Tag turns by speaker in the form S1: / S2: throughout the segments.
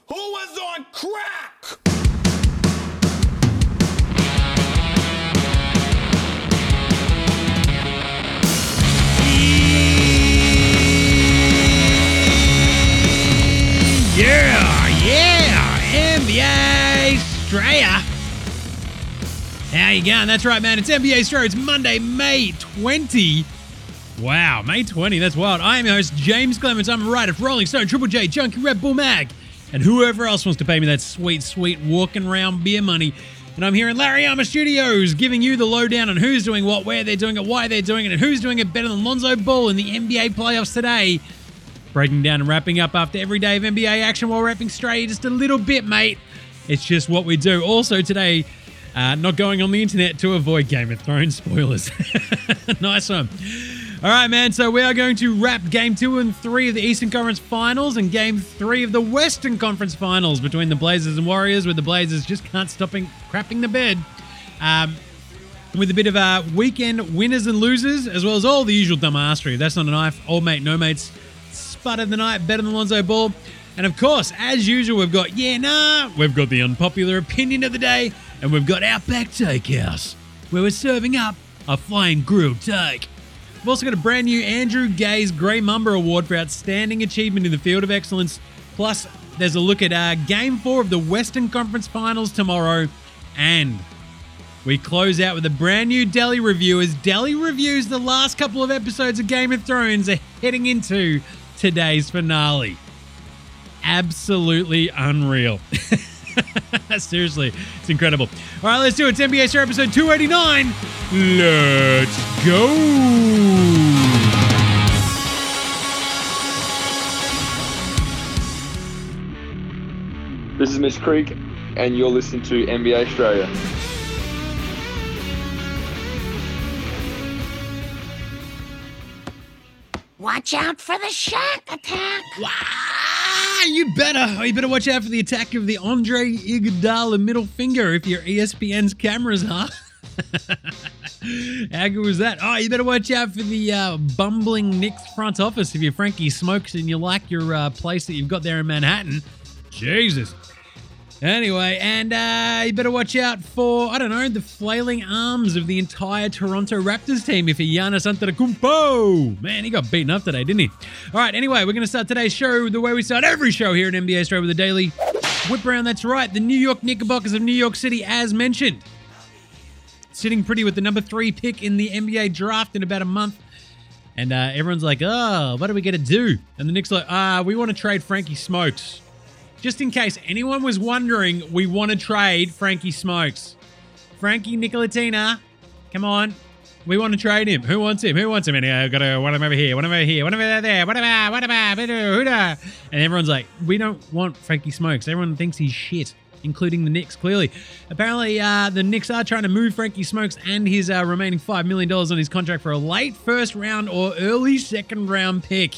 S1: Who was on crack?
S2: Yeah, NBA Australia. How you going? That's right, man. It's NBA Australia. It's Monday, May 20. Wow, May 20. That's wild. I am your host, James Clements. I'm a writer for Rolling Stone, Triple J, Junkie, Red Bull Mag, and whoever else wants to pay me that sweet, sweet walking around beer money. And I'm here in Larryama Studios giving you the lowdown on who's doing what, where they're doing it, why they're doing it, and who's doing it better than Lonzo Ball in the NBA playoffs today. Breaking down and wrapping up after every day of NBA action while wrapping straight just a little bit, mate. It's just what we do. Also today, not going on the internet to avoid Game of Thrones spoilers. Nice one. All right, man. So we are going to wrap Game 2 and 3 of the Eastern Conference Finals and Game 3 of the Western Conference Finals between the Blazers and Warriors, where the Blazers just can't stop crapping the bed. With a bit of weekend winners and losers, as well as all the usual dumbassery. That's not a knife. Old mate, no mates. Spud of the night, better than Lonzo Ball. And of course, as usual, we've got we've got the unpopular opinion of the day, and we've got Outback Takehouse, where we're serving up a flying grilled take. We've also got a brand new Andrew Gaze Grey Mumber Award for outstanding achievement in the field of excellence. Plus, there's a look at Game 4 of the Western Conference Finals tomorrow, and we close out with a brand new Delhi review as Delhi reviews the last couple of episodes of Game of Thrones heading into today's finale. Absolutely unreal. Seriously, it's incredible. All right, let's do it. It's NBA Star episode 289. Let's go.
S3: This is Miss Creek, and you're listening to NBA Australia.
S4: Watch out for the Shaq attack.
S2: Wow, you better watch out for the attack of the Andre Iguodala middle finger if your ESPN's cameras are. How good was that? Oh, you better watch out for the bumbling Knicks front office if you're Frankie Smokes and you like your place that you've got there in Manhattan. Jesus. Anyway, and you better watch out for, I don't know, the flailing arms of the entire Toronto Raptors team if you're Giannis Antetokounmpo. Man, he got beaten up today, didn't he? All right, anyway, we're going to start today's show the way we start every show here at NBA Australia with a daily whip around. That's right, the New York Knickerbockers of New York City, as mentioned. Sitting pretty with the number 3 pick in the NBA draft in about a month. And everyone's like, oh, what are we going to do? And the Knicks are like, we want to trade Frankie Smokes. Just in case anyone was wondering, we want to trade Frankie Smokes. Frankie Nicolatina, come on. We want to trade him. Who wants him? And I've got one of them over here, one over there, what about, and everyone's like, we don't want Frankie Smokes. Everyone thinks he's shit, including the Knicks, clearly. Apparently, the Knicks are trying to move Frankie Smokes and his remaining $5 million on his contract for a late first round or early second round pick.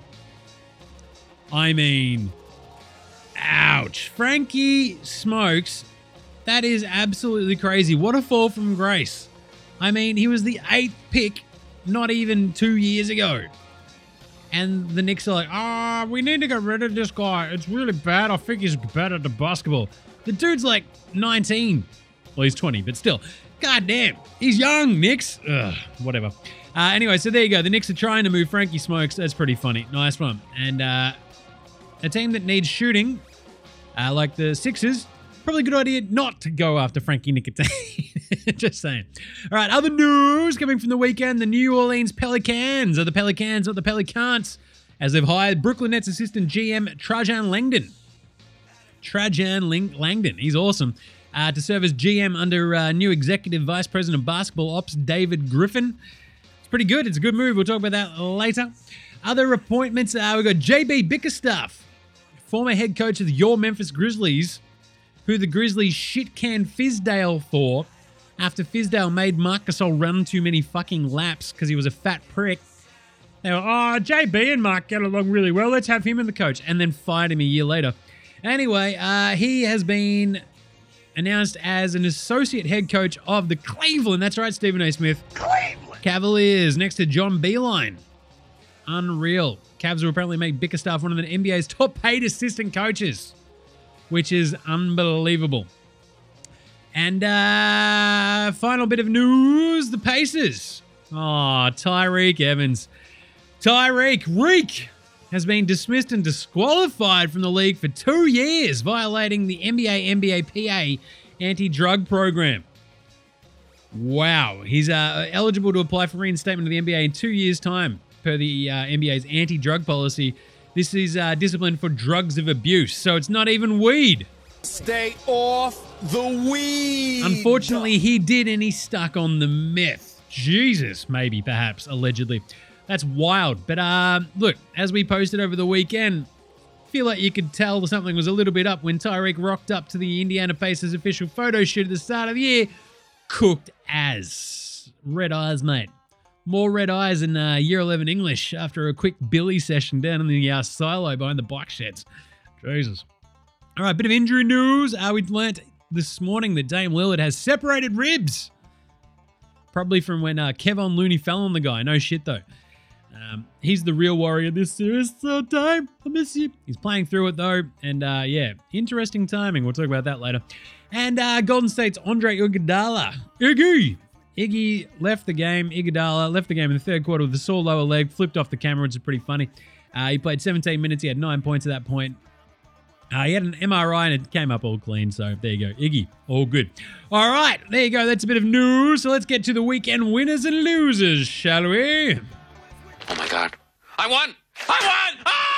S2: I mean, ouch. Frankie Smokes, that is absolutely crazy. What a fall from grace. I mean, he was the 8th pick not even 2 years ago. And the Knicks are like, we need to get rid of this guy. It's really bad. I think he's bad at the basketball. The dude's like 19. Well, he's 20, but still. God damn. He's young, Knicks. Ugh, whatever. Anyway, so there you go. The Knicks are trying to move Frankie Smokes. That's pretty funny. Nice one. And a team that needs shooting, like the Sixers, probably a good idea not to go after Frankie Nicotine. Just saying. All right, other news coming from the weekend. The New Orleans Pelicans, or the Pelicans, not the Pelicans, as they've hired Brooklyn Nets assistant GM Trajan Langdon. Langdon, he's awesome. To serve as GM under new executive vice president of basketball ops, David Griffin. It's pretty good. It's a good move. We'll talk about that later. Other appointments, we've got JB Bickerstaff, former head coach of your Memphis Grizzlies, who the Grizzlies shit-canned Fizdale for after Fizdale made Marc Gasol run too many fucking laps because he was a fat prick. They were, JB and Mark get along really well. Let's have him in the coach. And then fired him a year later. Anyway, he has been announced as an associate head coach of the Cleveland, that's right, Stephen A. Smith, Cleveland Cavaliers, next to John Beilein. Unreal. Cavs will apparently make Bickerstaff one of the NBA's top paid assistant coaches. which is unbelievable. And final bit of news, the Pacers. Oh, Tyreek Evans. Reek has been dismissed and disqualified from the league for 2 years, violating the NBA-PA anti-drug program. Wow. He's eligible to apply for reinstatement of the NBA in 2 years' time, per the NBA's anti-drug policy. This is discipline for drugs of abuse, so it's not even weed.
S1: Stay off the weed.
S2: Unfortunately, he did, and he's stuck on the meth. Jesus, maybe, perhaps, allegedly. That's wild. But look, as we posted over the weekend, feel like you could tell something was a little bit up when Tyreek rocked up to the Indiana Pacers official photo shoot at the start of the year. Cooked as. Red eyes, mate. More red eyes in Year 11 English after a quick Billy session down in the silo behind the bike sheds. Jesus. All right, bit of injury news. We learnt this morning that Dame Lillard has separated ribs. Probably from when Kevon Looney fell on the guy. No shit, though. He's the real warrior of this series, so Dame, I miss you. He's playing through it, though. And, yeah, interesting timing. We'll talk about that later. And Golden State's Andre Iguodala. Iggy left the game. Iguodala left the game in the third quarter with a sore lower leg, flipped off the camera, which is pretty funny. He played 17 minutes. He had 9 points at that point. He had an MRI and it came up all clean, so there you go. Iggy, all good. All right, there you go. That's a bit of news. So let's get to the weekend winners and losers, shall we?
S5: Oh my God. I won! I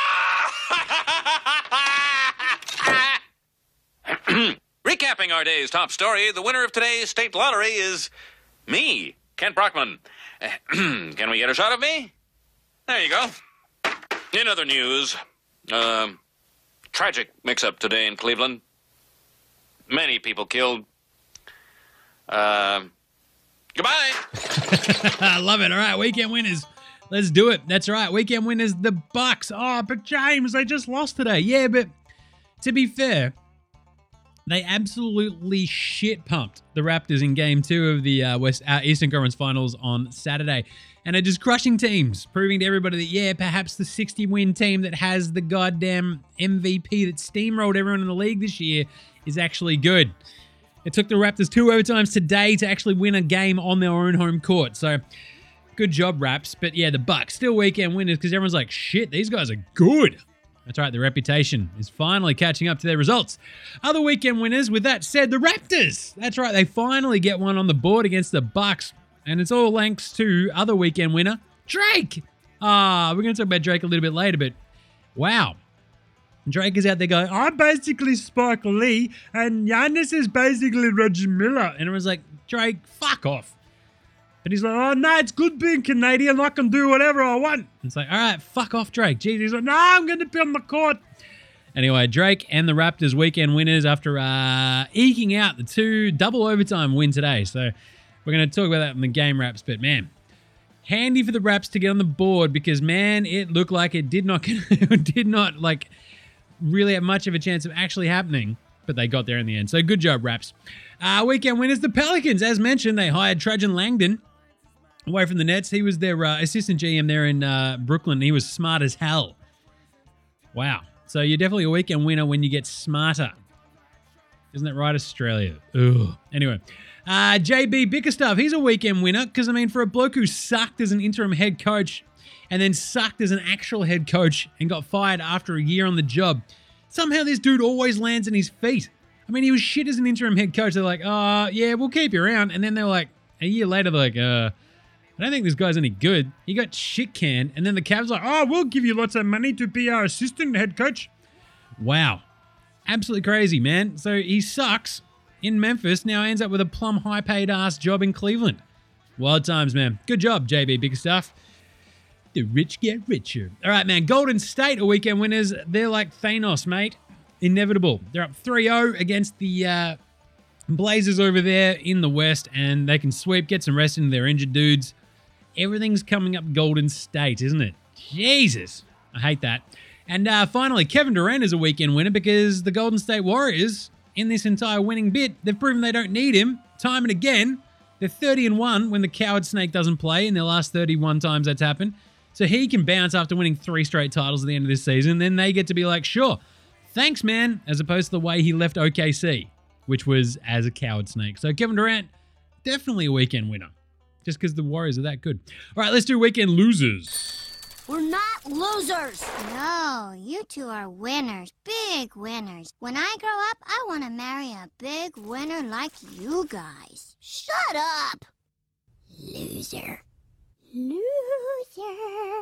S5: won! Recapping our day's top story, the winner of today's state lottery is me, Kent Brockman. Can we get a shot of me? There you go. In other news, tragic mix-up today in Cleveland. Many people killed. Goodbye.
S2: I love it. All right, weekend winners. Let's do it. That's right. Weekend winners, the Bucks. Oh, but James, they just lost today. Yeah, but to be fair, they absolutely shit-pumped the Raptors in Game 2 of the Eastern Conference Finals on Saturday. And are just crushing teams, proving to everybody that, yeah, perhaps the 60-win team that has the goddamn MVP that steamrolled everyone in the league this year is actually good. It took the Raptors 2 overtimes today to actually win a game on their own home court. So, good job, Raps. But yeah, the Bucks still weekend winners because everyone's like, shit, these guys are good. That's right, the reputation is finally catching up to their results. Other weekend winners, with that said, the Raptors. That's right, they finally get one on the board against the Bucks. And it's all thanks to other weekend winner, Drake. We're going to talk about Drake a little bit later, but wow. Drake is out there going, I'm basically Spike Lee, and Giannis is basically Reggie Miller. And everyone's like, Drake, fuck off. But he's like, oh, no, it's good being Canadian. I can do whatever I want. It's like, all right, fuck off, Drake. Jeez, he's like, no, I'm going to be on the court. Anyway, Drake and the Raptors weekend winners after eking out the 2 double overtime win today. So we're going to talk about that in the game wraps. But, man, handy for the Raps to get on the board because, man, it looked like it did not really have much of a chance of actually happening. But they got there in the end. So good job, Raps. Weekend winners, the Pelicans. As mentioned, they hired Trajan Langdon away from the Nets. He was their assistant GM there in Brooklyn. He was smart as hell. Wow. So you're definitely a weekend winner when you get smarter. Isn't that right, Australia? Ugh. Anyway, JB Bickerstaff, he's a weekend winner because, I mean, for a bloke who sucked as an interim head coach and then sucked as an actual head coach and got fired after a year on the job, somehow this dude always lands on his feet. I mean, he was shit as an interim head coach. They're like, yeah, we'll keep you around. And then they're like, a year later, they're like, I don't think this guy's any good. He got shit canned. And then the Cavs like, oh, we'll give you lots of money to be our assistant head coach. Wow. Absolutely crazy, man. So he sucks in Memphis, now ends up with a plum high-paid ass job in Cleveland. Wild times, man. Good job, JB Bickerstaff. The rich get richer. All right, man. Golden State are weekend winners. They're like Thanos, mate. Inevitable. They're up 3-0 against the Blazers over there in the West, and they can sweep, get some rest into their injured dudes. Everything's coming up Golden State, isn't it? Jesus. I hate that. And finally, Kevin Durant is a weekend winner because the Golden State Warriors, in this entire winning bit, they've proven they don't need him time and again. They're 30-1 when the coward snake doesn't play in their last 31 times that's happened. So he can bounce after winning 3 straight titles at the end of this season. Then they get to be like, sure, thanks, man, as opposed to the way he left OKC, which was as a coward snake. So Kevin Durant, definitely a weekend winner, just because the Warriors are that good. All right, let's do weekend losers.
S4: We're not losers.
S6: No, you two are winners. Big winners. When I grow up, I want to marry a big winner like you guys.
S4: Shut up.
S6: Loser. Loser.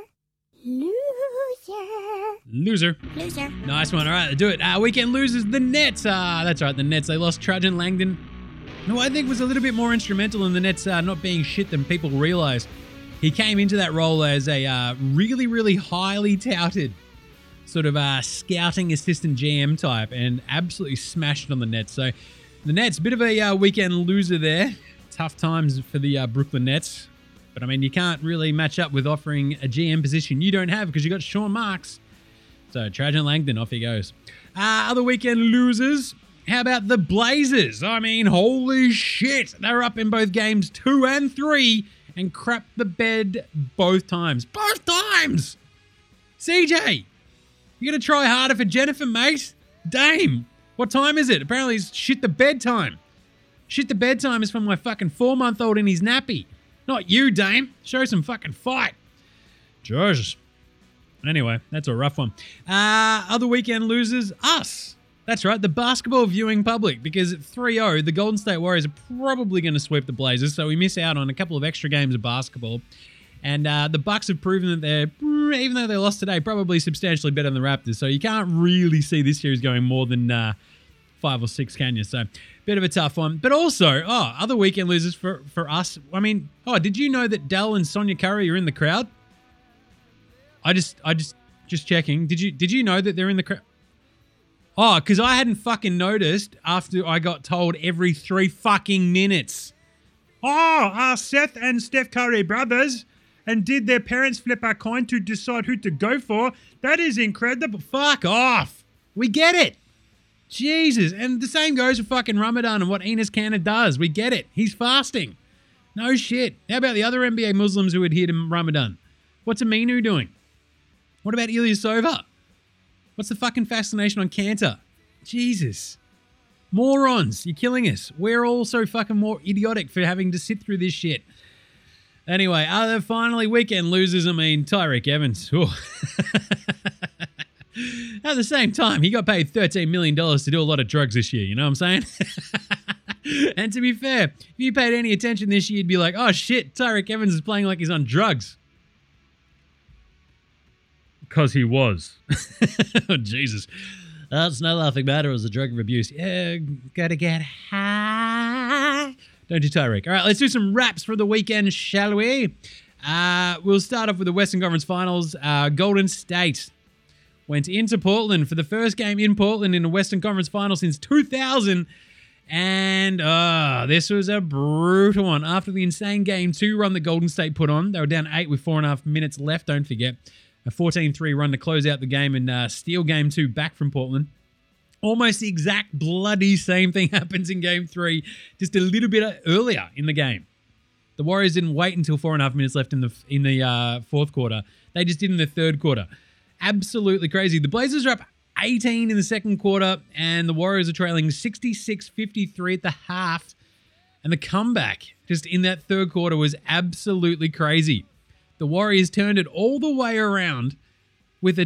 S6: Loser.
S2: Loser.
S6: Loser.
S2: Nice one. All right, do it. Weekend losers, the Nets. That's right, the Nets. They lost Trajan Langdon, who I think was a little bit more instrumental in the Nets not being shit than people realized. He came into that role as a really, really highly touted sort of scouting assistant GM type and absolutely smashed on the Nets. So the Nets, bit of a weekend loser there. Tough times for the Brooklyn Nets. But, I mean, you can't really match up with offering a GM position you don't have because you got Sean Marks. So Trajan Langdon, off he goes. Other weekend losers, how about the Blazers? I mean, holy shit. They're up in both games 2 and 3 and crap the bed both times. Both times! CJ, you gotta try harder for Jennifer, mate. Dame, what time is it? Apparently it's shit the bedtime. Shit the bedtime is for my fucking 4-month-old in his nappy. Not you, Dame. Show some fucking fight. Jesus. Anyway, that's a rough one. Other weekend losers, us. That's right, the basketball viewing public, because at 3-0, the Golden State Warriors are probably going to sweep the Blazers, so we miss out on a couple of extra games of basketball. And the Bucks have proven that they're, even though they lost today, probably substantially better than the Raptors, so you can't really see this series going more than 5 or 6, can you? So, bit of a tough one. But also, other weekend losers for us. I mean, did you know that Dell and Sonia Curry are in the crowd? I just checking. Did you know that they're in the crowd? Oh, because I hadn't fucking noticed after I got told every 3 fucking minutes. Are Seth and Steph Curry brothers? And did their parents flip a coin to decide who to go for? That is incredible. Fuck off. We get it. Jesus. And the same goes for fucking Ramadan and what Enes Kanter does. We get it. He's fasting. No shit. How about the other NBA Muslims who adhere to Ramadan? What's Aminu doing? What about Ilyasova? What's the fucking fascination on Kanter? Jesus. Morons. You're killing us. We're all so fucking more idiotic for having to sit through this shit. Anyway, finally, weekend losers. I mean, Tyreek Evans. At the same time, he got paid $13 million to do a lot of drugs this year. You know what I'm saying? And to be fair, if you paid any attention this year, you'd be like, oh shit, Tyreek Evans is playing like he's on drugs. Because he was. Oh, Jesus. It's no laughing matter. It was a drug of abuse. Yeah, gotta get high. Don't do Tyreek. All right, let's do some raps for the weekend, shall we? We'll start off with the Western Conference Finals. Golden State went into Portland for the first game in Portland in the Western Conference Finals since 2000. And this was a brutal one. After the insane Game 2 run that Golden State put on, they were down 8 with 4.5 minutes left, don't forget. A 14-3 run to close out the game and steal Game 2 back from Portland. Almost the exact bloody same thing happens in Game 3, just a little bit earlier in the game. The Warriors didn't wait until 4.5 minutes left in the fourth quarter. They just did in the third quarter. Absolutely crazy. The Blazers are up 18 in the second quarter, and the Warriors are trailing 66-53 at the half. And the comeback just in that third quarter was absolutely crazy. The Warriors turned it all the way around with a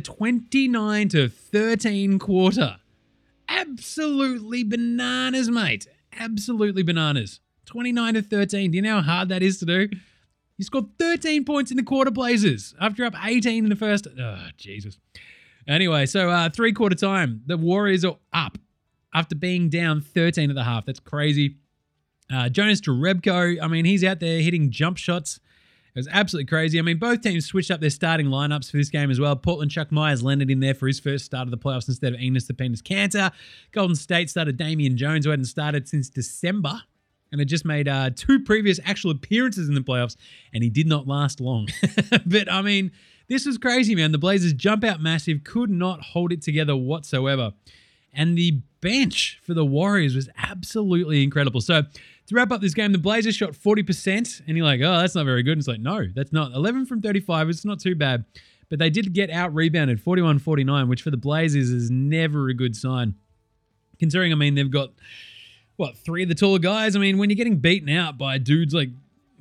S2: 29-13 quarter. Absolutely bananas, mate. Absolutely bananas. 29-13. Do you know how hard that is to do? You scored 13 points in the quarter, Blazers, after up 18 in the first. Oh, Jesus. Anyway, so three-quarter time, the Warriors are up after being down 13 at the half. That's crazy. Jonas Jerebko, I mean, he's out there hitting jump shots. It was absolutely crazy. I mean, both teams switched up their starting lineups for this game as well. Portland, Chuck Myers landed in there for his first start of the playoffs instead of Enes Kanter. Golden State started Damian Jones, who hadn't started since December and had just made 2 previous actual appearances in the playoffs, and he did not last long. But, I mean, this was crazy, man. The Blazers jump out massive, could not hold it together whatsoever. And the bench for the Warriors was absolutely incredible. So, to wrap up this game, the Blazers shot 40%, and you're like, oh, that's not very good. And it's like, no, that's not. 11 from 35, it's not too bad. But they did get out-rebounded 41-49, which for the Blazers is never a good sign. Considering, I mean, they've got, three of the taller guys? I mean, when you're getting beaten out by dudes like,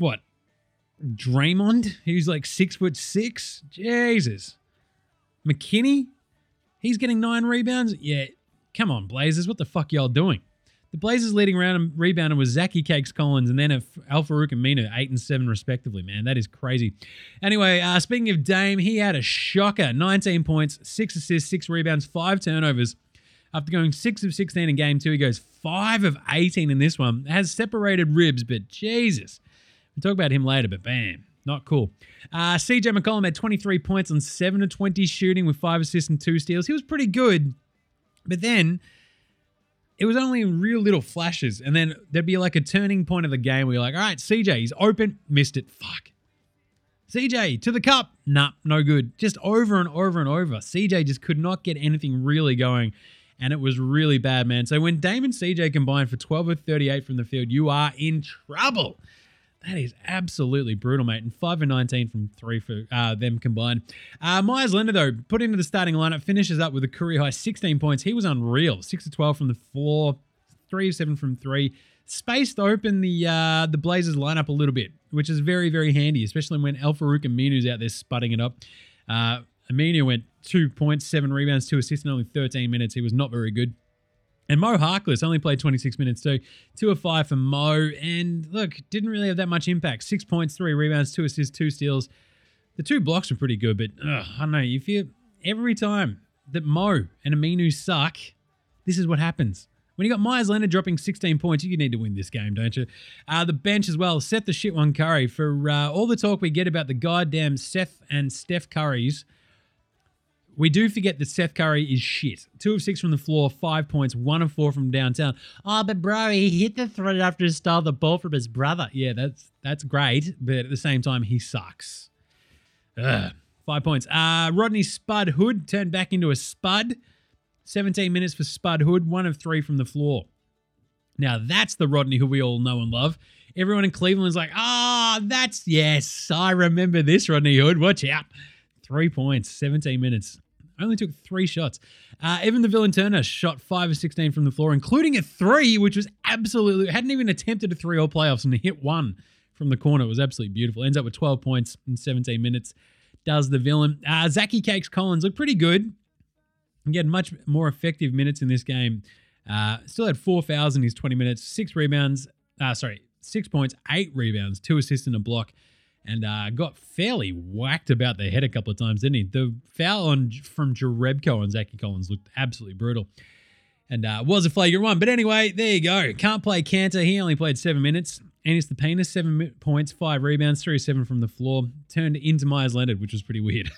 S2: Draymond, who's like 6'6"? Jesus. McKinney, he's getting 9 rebounds? Yeah, come on, Blazers. What the fuck y'all doing? The Blazers' leading rebounder was Zachy Cakes Collins and then Al-Farouq Aminu, 8 and 7 respectively, man. That is crazy. Anyway, speaking of Dame, he had a shocker. 19 points, 6 assists, 6 rebounds, 5 turnovers. After going 6 of 16 in game 2, he goes 5 of 18 in this one. Has separated ribs, but Jesus. We'll talk about him later, but bam, not cool. CJ McCollum had 23 points on 7 of 20 shooting with 5 assists and 2 steals. He was pretty good, but then it was only real little flashes, and then there'd be like a turning point of the game where you're like, all right, CJ, he's open, missed it, fuck. CJ, to the cup, nah, no good. Just over and over and over. CJ just could not get anything really going, and it was really bad, man. So when Dame and CJ combined for 12 of 38 from the field, you are in trouble. That is absolutely brutal, mate. And 5 of 19 from 3 for them combined. Myers Leonard, though, put into the starting lineup, finishes up with a career high 16 points. He was unreal. 6 of 12 from the floor, 3 of 7 from 3. Spaced open the Blazers lineup a little bit, which is very, very handy, especially when Al-Farouq Aminu's out there sputting it up. Aminu went 2 points, 7 rebounds, 2 assists in only 13 minutes. He was not very good. And Mo Harkless only played 26 minutes too. 2 of 5 for Mo. And look, didn't really have that much impact. 6 points, 3 rebounds, 2 assists, 2 steals. The 2 blocks were pretty good, but I don't know. You feel every time that Mo and Aminu suck, this is what happens. When you got Myers Leonard dropping 16 points, you need to win this game, don't you? The bench as well. Seth the shit one Curry. For all the talk we get about the goddamn Seth and Steph Currys, we do forget that Seth Curry is shit. 2 of 6 from the floor, 5 points, 1 of 4 from downtown. Oh, but bro, he hit the three after he stole the ball from his brother. Yeah, that's great, but at the same time, he sucks. 5 points. Rodney Spud Hood turned back into a Spud. 17 minutes for Spud Hood, 1 of 3 from the floor. Now, that's the Rodney who we all know and love. Everyone in Cleveland's like, yes, I remember this Rodney Hood. Watch out. 3 points, 17 minutes. Only took 3 shots. Evan the Villain Turner shot 5 of 16 from the floor, including a 3, which was hadn't even attempted a 3 all playoffs, and he hit 1 from the corner. It was absolutely beautiful. Ends up with 12 points in 17 minutes. Does the Villain. Zachy Cakes Collins looked pretty good. He had much more effective minutes in this game. Still had 4 fouls in his 20 minutes, 6 points, 8 rebounds, 2 assists and a block. And got fairly whacked about the head a couple of times, didn't he? The foul from Jerebko on Zachy Collins looked absolutely brutal. And was a flagrant one. But anyway, there you go. Can't play Cantor. He only played 7 minutes. Ennis the Penis, 7 points, 5 rebounds, 3 of 7 from the floor. Turned into Myers Leonard, which was pretty weird.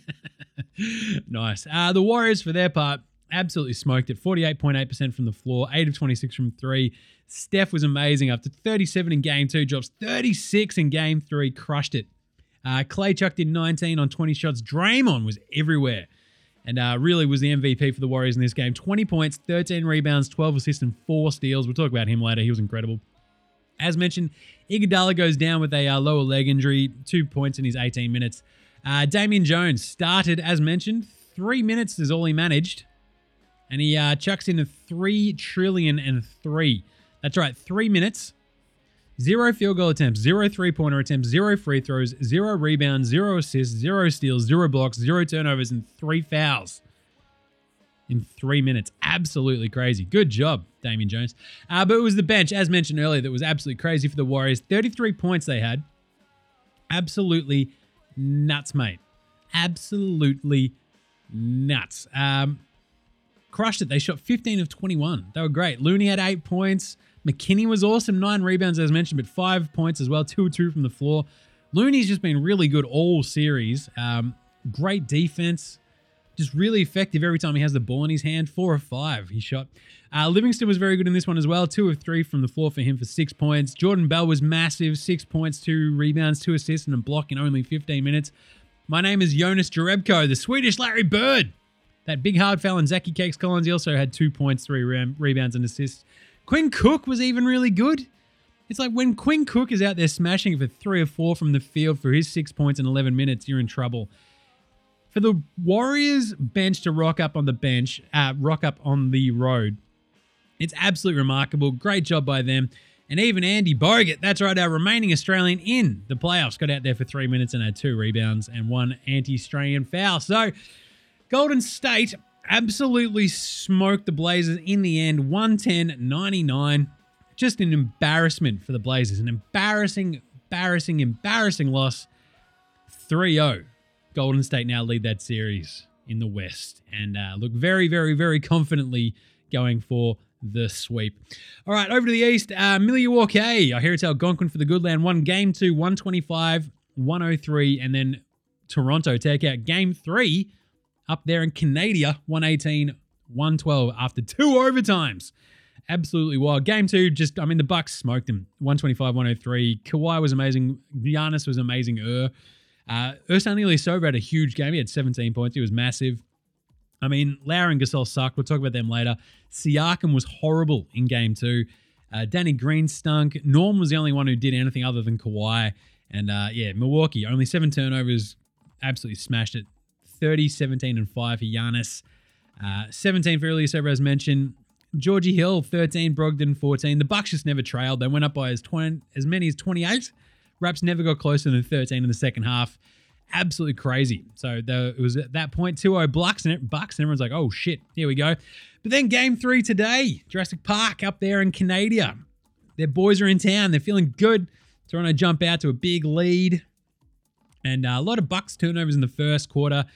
S2: Nice. The Warriors, for their part, absolutely smoked it. 48.8% from the floor, 8 of 26 from 3. Steph was amazing. After 37 in game 2, drops 36 in game 3, crushed it. Clay chucked in 19 on 20 shots. Draymond was everywhere and really was the MVP for the Warriors in this game. 20 points, 13 rebounds, 12 assists, and 4 steals. We'll talk about him later. He was incredible. As mentioned, Iguodala goes down with a lower leg injury, 2 points in his 18 minutes. Damian Jones started, as mentioned. 3 minutes is all he managed. And he chucks in a 3,000,000,003. That's right, 3 minutes, 0 field goal attempts, 0 three-pointer attempts, 0 free throws, 0 rebounds, 0 assists, 0 steals, 0 blocks, 0 turnovers, and 3 fouls in 3 minutes. Absolutely crazy. Good job, Damian Jones. But it was the bench, as mentioned earlier, that was absolutely crazy for the Warriors. 33 points they had. Absolutely nuts, mate. Absolutely nuts. Crushed it. They shot 15 of 21. They were great. Looney had 8 points. McKinney was awesome. 9 rebounds, as mentioned, but 5 points as well. 2 of 2 from the floor. Looney's just been really good all series. Great defense. Just really effective every time he has the ball in his hand. 4 of 5 he shot. Livingston was very good in this one as well. 2 of 3 from the floor for him for 6 points. Jordan Bell was massive. 6 points, 2 rebounds, 2 assists, and a block in only 15 minutes. My name is Jonas Jerebko, the Swedish Larry Bird. That big hard foul on Zachy Cakes Collins. He also had 2 points, 3 rebounds, and assists. Quinn Cook was even really good. It's like when Quinn Cook is out there smashing for 3 or 4 from the field for his 6 points in 11 minutes, you're in trouble. For the Warriors bench to rock up on the road, it's absolutely remarkable. Great job by them. And even Andy Bogut, that's right, our remaining Australian in the playoffs, got out there for 3 minutes and had 2 rebounds and 1 anti-Australian foul. So Golden State absolutely smoked the Blazers in the end, 110-99. Just an embarrassment for the Blazers. An embarrassing loss. 3-0. Golden State now lead that series in the West and look very, very, very confidently going for the sweep. All right, over to the East. Milwaukee. I hear it's Algonquin for the Goodland. Won Game 2, 125-103. And then Toronto take out Game 3 up there in Canada, 118-112 after 2 overtimes. Absolutely wild. Game 2, the Bucks smoked them. 125-103. Kawhi was amazing. Giannis was amazing. Ersan Ilyasova had a huge game. He had 17 points. He was massive. Lowry and Gasol sucked. We'll talk about them later. Siakam was horrible in Game 2. Danny Green stunk. Norm was the only one who did anything other than Kawhi. And Milwaukee, only 7 turnovers. Absolutely smashed it. 30, 17, and 5 for Giannis. 17 for Ilyasova, as mentioned. Georgie Hill, 13. Brogdon, 14. The Bucks just never trailed. They went up by as many as 28. Raps never got closer than 13 in the second half. Absolutely crazy. So it was at that point 2-0 Bucks, and everyone's like, oh shit, here we go. But then Game 3 today, Jurassic Park up there in Canada. Their boys are in town. They're feeling good. Toronto jump out to a big lead. And a lot of Bucks turnovers in the first quarter.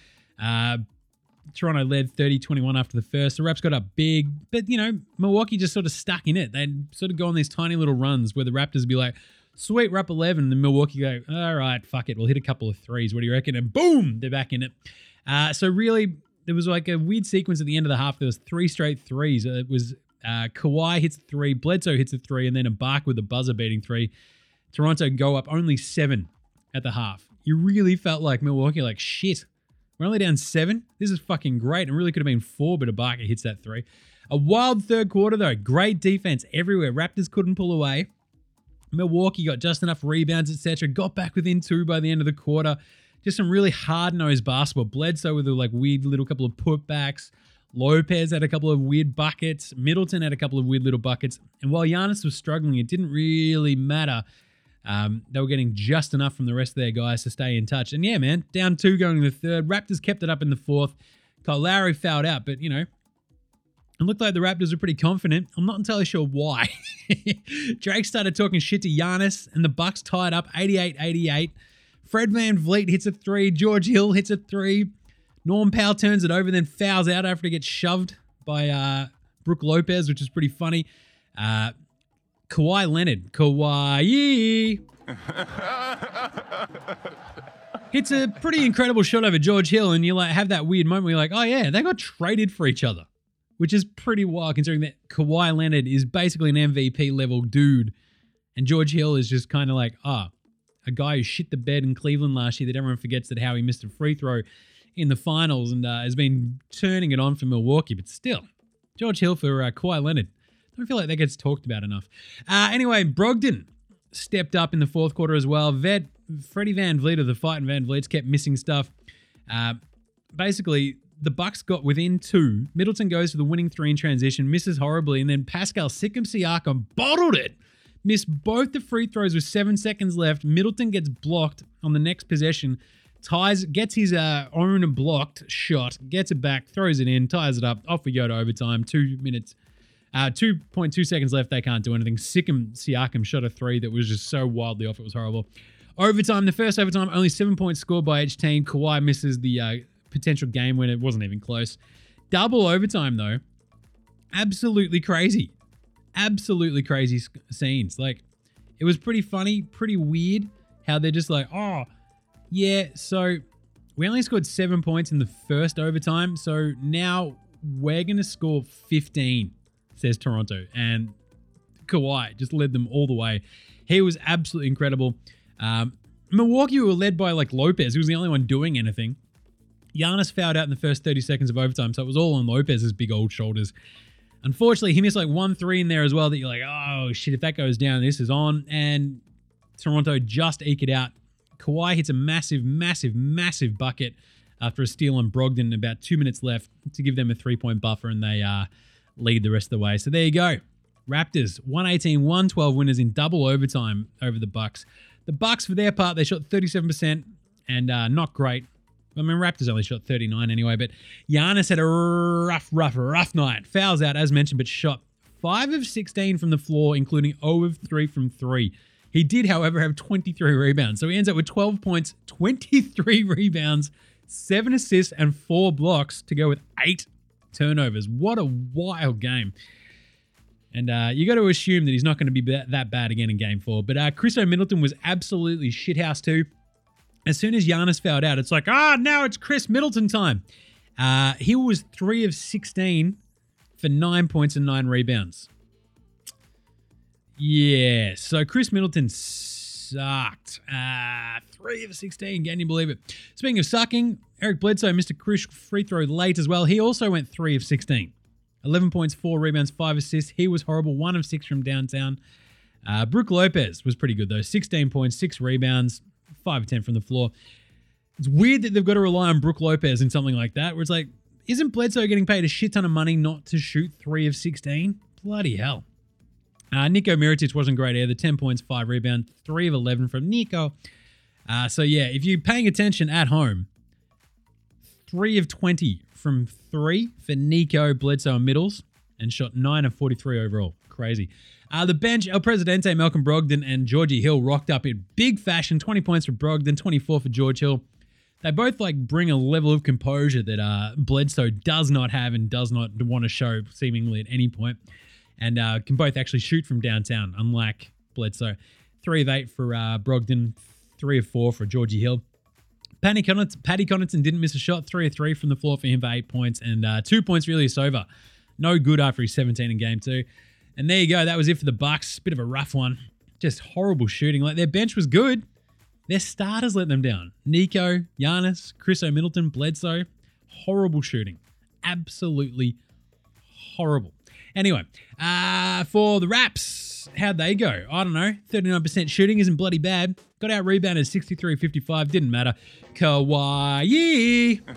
S2: Toronto led 30-21 after the first. The Raps got up big. But, Milwaukee just sort of stuck in it. They'd sort of go on these tiny little runs where the Raptors would be like, sweet, we're up 11. And then Milwaukee go, all right, fuck it. We'll hit a couple of threes. What do you reckon? And boom, they're back in it. So really, there was like a weird sequence at the end of the half. There was 3 straight threes. It was Kawhi hits a 3, Bledsoe hits a 3, and then Ibaka with a buzzer-beating 3. Toronto go up only 7 at the half. You really felt like Milwaukee, like, shit, we're only down 7? This is fucking great. And really could have been 4, but Ibaka hits that 3. A wild third quarter, though. Great defense everywhere. Raptors couldn't pull away. Milwaukee got just enough rebounds, etc. Got back within 2 by the end of the quarter. Just some really hard-nosed basketball. Bledsoe with a weird little couple of putbacks. Lopez had a couple of weird buckets. Middleton had a couple of weird little buckets. And while Giannis was struggling, it didn't really matter. They were getting just enough from the rest of their guys to stay in touch. And yeah, man, down 2 going to the third. Raptors kept it up in the fourth. Kyle Lowry fouled out, but, it looked like the Raptors were pretty confident. I'm not entirely sure why. Drake started talking shit to Giannis, and the Bucks tied up 88-88. Fred VanVleet hits a 3. George Hill hits a 3. Norm Powell turns it over, then fouls out after he gets shoved by Brook Lopez, which is pretty funny. Kawhi Leonard. Kawhi hits a pretty incredible shot over George Hill, and you have that weird moment where you're like, oh yeah, they got traded for each other, which is pretty wild considering that Kawhi Leonard is basically an MVP level dude, and George Hill is just kind of like, a guy who shit the bed in Cleveland last year that everyone forgets that how he missed a free throw in the finals and has been turning it on for Milwaukee, but still, George Hill for Kawhi Leonard. I don't feel like that gets talked about enough. Anyway, Brogdon stepped up in the fourth quarter as well. Freddie VanVleet of the Fight and VanVleets kept missing stuff. Basically, the Bucks got within 2. Middleton goes for the winning 3 in transition, misses horribly, and then Pascal Siakam bottled it. Missed both the free throws with 7 seconds left. Middleton gets blocked on the next possession. Gets his own blocked shot, gets it back, throws it in, ties it up. Off we go to overtime. 2.2 seconds left. They can't do anything. Siakam shot a 3 that was just so wildly off. It was horrible. Overtime, the first overtime, only 7 points scored by each team. Kawhi misses the potential game winner. It wasn't even close. Double overtime, though. Absolutely crazy. Absolutely crazy scenes. It was pretty funny, pretty weird how they're just like, oh, yeah, so we only scored 7 points in the first overtime, so now we're going to score 15, says Toronto. And Kawhi just led them all the way. He was absolutely incredible. Milwaukee were led by Lopez, who was the only one doing anything. Giannis fouled out in the first 30 seconds of overtime, so it was all on Lopez's big old shoulders. Unfortunately, he missed 1-3 in there as well that you're like, oh shit, if that goes down, this is on. And Toronto just eke it out. Kawhi hits a massive, massive, massive bucket after a steal on Brogdon, about 2 minutes left to give them a 3-point buffer, and they lead the rest of the way. So there you go. Raptors 118-112 winners in double overtime over the Bucks. The Bucks, for their part, they shot 37% and not great. I mean, Raptors only shot 39 anyway, but Giannis had a rough night. Fouls out, as mentioned, but shot 5 of 16 from the floor, including 0 of 3 from 3. He did, however, have 23 rebounds. So he ends up with 12 points, 23 rebounds, 7 assists, and 4 blocks to go with 8 turnovers. What a wild game. And you got to assume that he's not going to be that bad again in Game 4. But Chris Middleton was absolutely shithouse too. As soon as Giannis fouled out, it's like, now it's Chris Middleton time. He was 3 of 16 for 9 points and 9 rebounds. Yeah, so Chris Middleton sucked. 3 of 16, can you believe it? Speaking of sucking, Eric Bledsoe missed a crucial free throw late as well. He also went 3 of 16. 11 points, 4 rebounds, 5 assists. He was horrible. 1 of 6 from downtown. Brook Lopez was pretty good, though. 16 points, 6 rebounds, 5 of 10 from the floor. It's weird that they've got to rely on Brook Lopez in something like that, where it's like, isn't Bledsoe getting paid a shit ton of money not to shoot 3 of 16? Bloody hell. Nico Mirotic wasn't great either. 10 points, 5 rebounds, 3 of 11 from Nico. So, yeah, if you're paying attention at home, 3 of 20 from 3 for Nico, Bledsoe, and Middles, and shot 9 of 43 overall. Crazy. The bench, El Presidente, Malcolm Brogdon, and Georgie Hill rocked up in big fashion. 20 points for Brogdon, 24 for George Hill. They both bring a level of composure that Bledsoe does not have and does not want to show seemingly at any point. And can both actually shoot from downtown, unlike Bledsoe. 3 of 8 for Brogdon, 3 of 4 for Georgie Hill. Paddy Connaughton didn't miss a shot, 3 of 3 from the floor for him for 8 points, and 2 points for Ilyasova. No good after he's 17 in Game 2. And there you go, that was it for the Bucks. Bit of a rough one. Just horrible shooting. Their bench was good. Their starters let them down. Nico, Giannis, Chris Middleton, Bledsoe. Horrible shooting. Absolutely horrible. Anyway, for the Raps, how'd they go? I don't know. 39% shooting isn't bloody bad. Got out rebounded 63-55. Didn't matter. Kawhi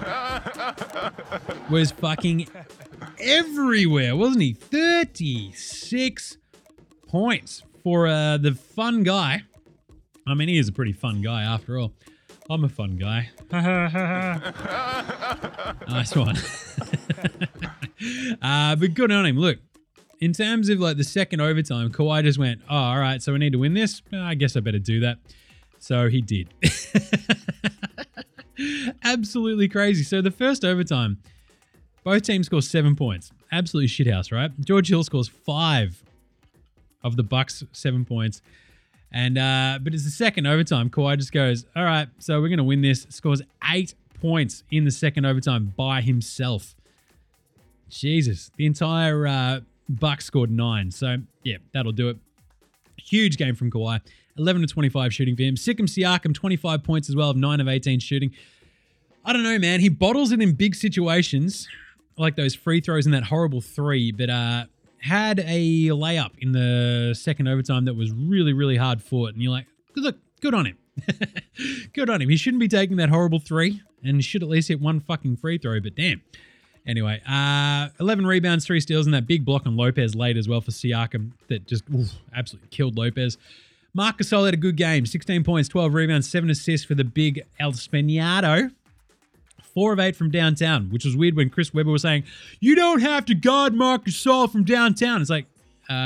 S2: was fucking everywhere, wasn't he? 36 points for the fun guy. I mean, he is a pretty fun guy after all. I'm a fun guy. Nice one. But good on him. Look, in terms of the second overtime, Kawhi just went, all right, so we need to win this? I guess I better do that. So he did. Absolutely crazy. So the first overtime, both teams score 7 points. Absolutely shithouse, right? George Hill scores 5 of the Bucks' 7 points. And but it's the second overtime. Kawhi just goes, all right, so we're going to win this. Scores 8 points in the second overtime by himself. Jesus. The entire Bucks scored 9. So, yeah, that'll do it. Huge game from Kawhi. 11 of 25 shooting for him. Sikkim Siakam, 25 points as well, of 9 of 18 shooting. I don't know, man. He bottles it in big situations, like those free throws and that horrible 3, but had a layup in the second overtime that was really, really hard fought. And you're like, look, good on him. Good on him. He shouldn't be taking that horrible 3, and he should at least hit 1 fucking free throw, but damn. Anyway, 11 rebounds, 3 steals, and that big block on Lopez late as well for Siakam that just absolutely killed Lopez. Marc Gasol had a good game. 16 points, 12 rebounds, 7 assists for the big El Spaniardo. 4 of 8 from downtown, which was weird when Chris Webber was saying, you don't have to guard Marc Gasol from downtown. It's like,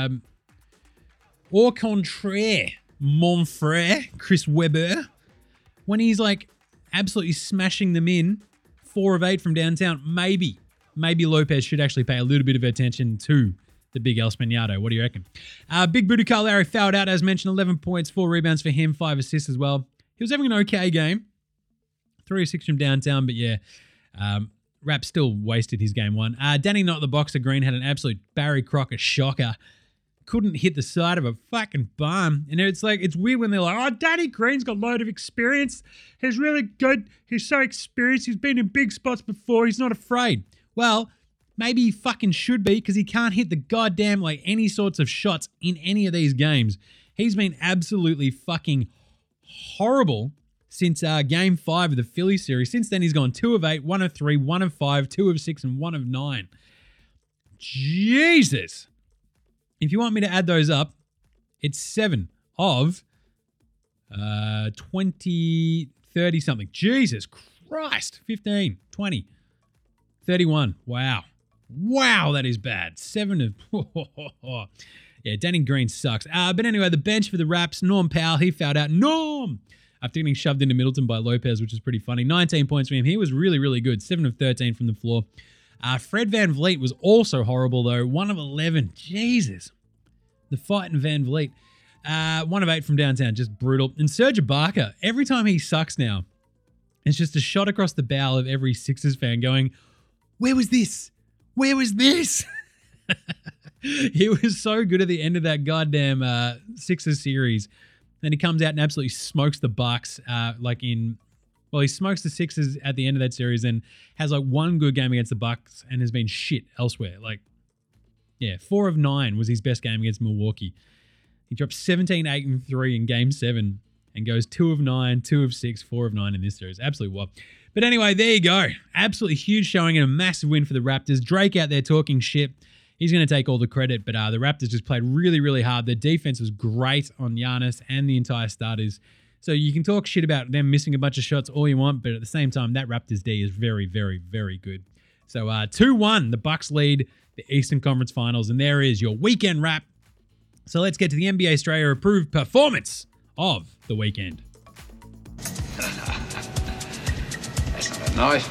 S2: au contraire, mon frère, Chris Webber. When he's absolutely smashing them in, 4 of 8 from downtown, maybe Lopez should actually pay a little bit of attention to the big El Spaniardo. What do you reckon? Big Booty Kyle Lowry fouled out, as mentioned, 11 points, 4 rebounds for him, 5 assists as well. He was having an okay game. 3 of 6 from downtown, but yeah, Rap still wasted his game 1. Danny Not the Boxer Green had an absolute Barry Crocker shocker. Couldn't hit the side of a fucking bomb. And it's weird when they're like, oh, Danny Green's got a load of experience. He's really good. He's so experienced. He's been in big spots before. He's not afraid. Well, maybe he fucking should be, because he can't hit the goddamn any sorts of shots in any of these games. He's been absolutely fucking horrible since Game 5 of the Philly series. Since then, he's gone 2 of 8, 1 of 3, 1 of 5, 2 of 6, and 1 of 9. Jesus. If you want me to add those up, it's 7 of 20, 30 something. Jesus Christ. 15, 20, 31. Wow. Wow, that is bad. 7 of... Yeah, Danny Green sucks. But anyway, the bench for the Raps, Norm Powell, he fouled out. Norm! After getting shoved into Middleton by Lopez, which is pretty funny. 19 points for him. He was really, really good. 7 of 13 from the floor. Fred VanVleet was also horrible, though. 1 of 11. Jesus. The fight in Van Vliet. 1 of 8 from downtown. Just brutal. And Serge Ibaka, every time he sucks now, it's just a shot across the bow of every Sixers fan going, where was this? Where was this? He was so good at the end of that goddamn Sixers series. Then he comes out and absolutely smokes the Bucks. He smokes the Sixers at the end of that series and has like one good game against the Bucks and has been shit elsewhere. 4 of 9 was his best game against Milwaukee. He dropped 17, 8, and 3 in Game 7 and goes 2 of 9, 2 of 6, 4 of 9 in this series. Absolutely wild. But anyway, there you go. Absolutely huge showing and a massive win for the Raptors. Drake out there talking shit. He's going to take all the credit, but the Raptors just played really, really hard. Their defense was great on Giannis and the entire starters. So you can talk shit about them missing a bunch of shots all you want, but at the same time, that Raptors D is very, very, very good. So 2-1, the Bucks lead the Eastern Conference Finals, and there is your weekend wrap. So let's get to the NBA Australia approved performance of the weekend.
S7: That's not a knife.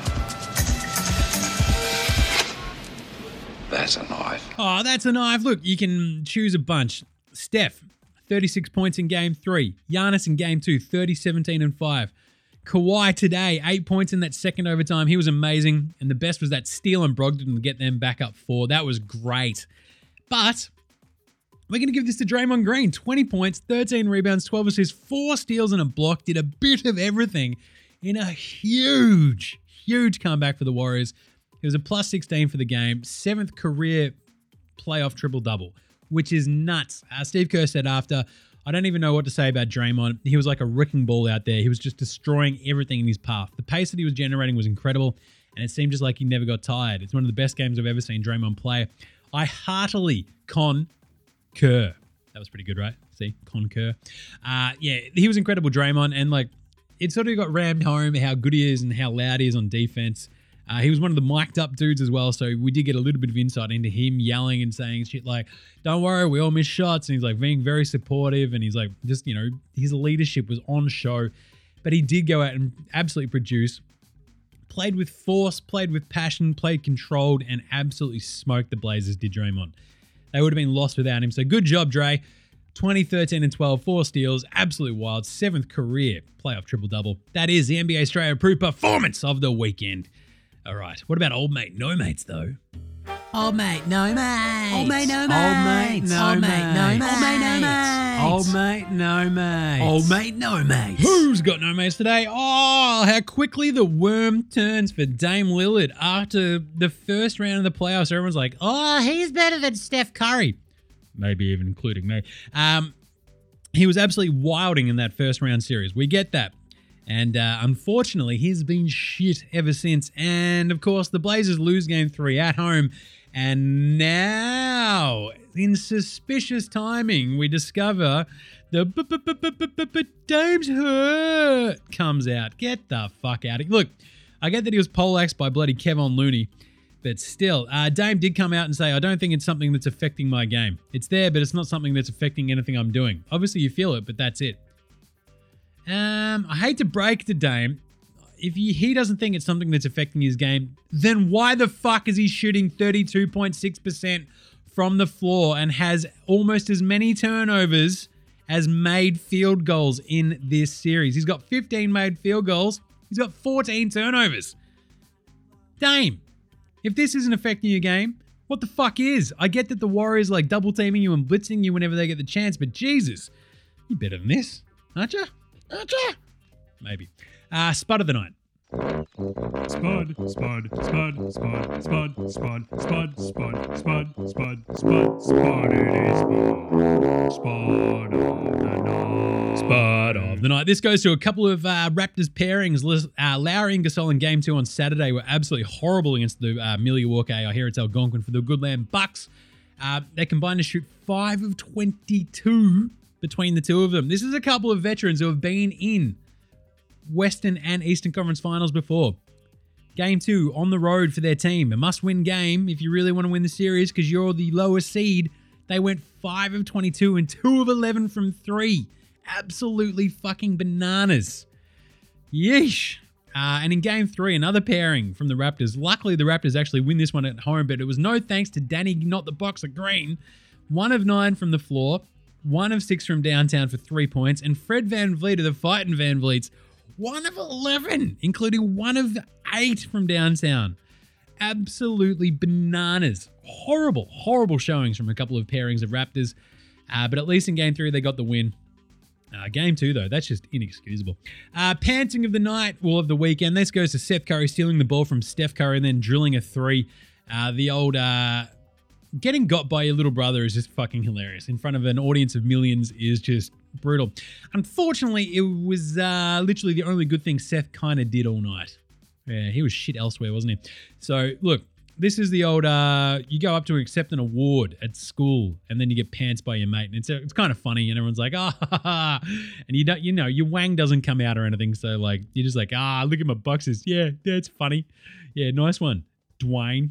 S7: That's a knife.
S2: Oh, that's a knife. Look, you can choose a bunch. Steph, 36 points in Game 3. Giannis in Game 2, 30, 17, and 5. Kawhi today, 8 points in that second overtime. He was amazing. And the best was that steal on Brogdon to get them back up 4. That was great. But we're going to give this to Draymond Green. 20 points, 13 rebounds, 12 assists, 4 steals and a block. Did a bit of everything in a huge, huge comeback for the Warriors. It was a plus 16 for the game. 7th career playoff triple-double, which is nuts. Steve Kerr said after, I don't even know what to say about Draymond. He was like a wrecking ball out there. He was just destroying everything in his path. The pace that he was generating was incredible, and it seemed just like he never got tired. It's one of the best games I've ever seen Draymond play. I heartily concur. That was pretty good, right? See? Concur. He was incredible, Draymond, and it sort of got rammed home how good he is and how loud he is on defense. He was one of the mic'd up dudes as well, so we did get a little bit of insight into him yelling and saying shit like, don't worry, we all miss shots, and he's like being very supportive, and he's like, just, his leadership was on show, but he did go out and absolutely produce, played with force, played with passion, played controlled, and absolutely smoked the Blazers, did Draymond. They would have been lost without him, so good job, Dre. 20, 13, and 12, 4 steals, absolutely wild, 7th career playoff triple-double. That is the NBA Australia approved performance of the weekend. All right. What about old mate, no mates, though?
S8: Old mate, no mates.
S2: Old mate, no mates.
S8: Old mate, no mates.
S2: Old mate, no mates.
S8: Old mate, no mates.
S2: Who's got no mates today? Oh, how quickly the worm turns for Dame Lillard after the first round of the playoffs. Everyone's like, oh, he's better than Steph Curry. Maybe even including me. He was absolutely wilding in that first round series. We get that. And unfortunately, he's been shit ever since. And of course, the Blazers lose Game 3 at home. And now, in suspicious timing, we discover the Dame's hurt comes out. Get the fuck out of here. Look, I get that he was poleaxed by bloody Kevon Looney. But still, Dame did come out and say, I don't think it's something that's affecting my game. It's there, but it's not something that's affecting anything I'm doing. Obviously, you feel it, but that's it. I hate to break to Dame. If he doesn't think it's something that's affecting his game, then why the fuck is he shooting 32.6% from the floor and has almost as many turnovers as made field goals in this series? He's got 15 made field goals. He's got 14 turnovers. Dame, if this isn't affecting your game, what the fuck is? I get that the Warriors like double teaming you and blitzing you whenever they get the chance, but Jesus, you're better than this, aren't you? Maybe. Spud of the night.
S9: Spud. Spud it is Spud of the night.
S2: Spud of the night. This goes to a couple of Raptors pairings. Lowry and Gasol in Game 2 on Saturday were absolutely horrible against the Milwaukee. I hear it's Algonquin for the Goodland Bucks. They combined to shoot 5 of 22 between the two of them. This is a couple of veterans who have been in Western and Eastern Conference Finals before. Game 2 on the road for their team. A must-win game if you really want to win the series because you're the lowest seed. They went 5 of 22 and 2 of 11 from 3. Absolutely fucking bananas. Yeesh. And in Game 3, another pairing from the Raptors. Luckily, the Raptors actually win this one at home, but it was no thanks to Danny Not the Boxer Green. 1 of 9 from the floor, 1 of 6 from downtown for 3 points, and Fred VanVleet of the Fightin' VanVleets, 1 of 11, including 1 of 8 from downtown. Absolutely bananas. Horrible, horrible showings from a couple of pairings of Raptors. But at least in Game 3, they got the win. Game 2, though, that's just inexcusable. Panting of the night, well, of the weekend. This goes to Seth Curry stealing the ball from Steph Curry and then drilling a 3. The old getting got by your little brother is just fucking hilarious. In front of an audience of millions is just brutal. Unfortunately, it was literally the only good thing Seth kind of did all night. Yeah, he was shit elsewhere, wasn't he? So, look, this is the old, you go up to accept an award at school and then you get pants by your mate. And it's kind of funny and everyone's like, ah, ha, ha, ha. And you don't, you know, your wang doesn't come out or anything. So, like, you're just like, look at my boxes. Yeah, it's funny. Yeah, nice one, Dwayne.